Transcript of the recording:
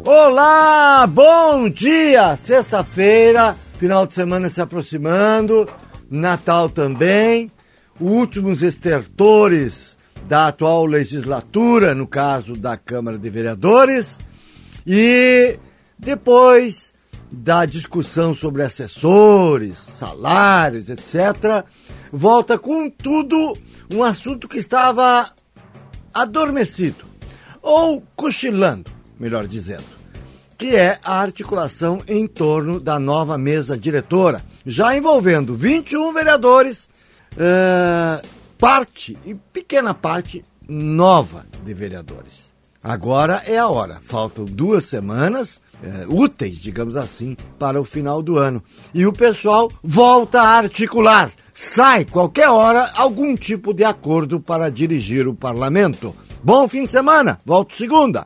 Olá, bom dia! Sexta-feira, final de semana se aproximando, Natal também, últimos estertores da atual legislatura, no caso da Câmara de Vereadores, e depois da discussão sobre assessores, salários, etc., volta com tudo um assunto que estava adormecido, ou cochilando, melhor dizendo, que é a articulação em torno da nova mesa diretora, já envolvendo 21 vereadores, pequena parte nova de vereadores. Agora é a hora, faltam 2 semanas úteis, digamos assim, para o final do ano. E o pessoal volta a articular. Sai, qualquer hora, algum tipo de acordo para dirigir o parlamento. Bom fim de semana, volto segunda.